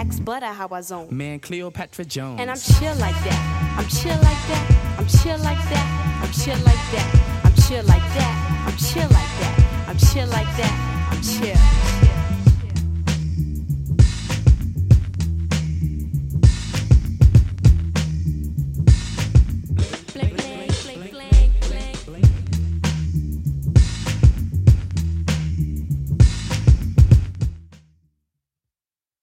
ask Butter how I zone. Man, Cleopatra Jones. And I'm chill like that. I'm chill like that. I'm chill like that. I'm chill like that. I'm chill like that. I'm chill like that. I'm chill like that. I'm chill.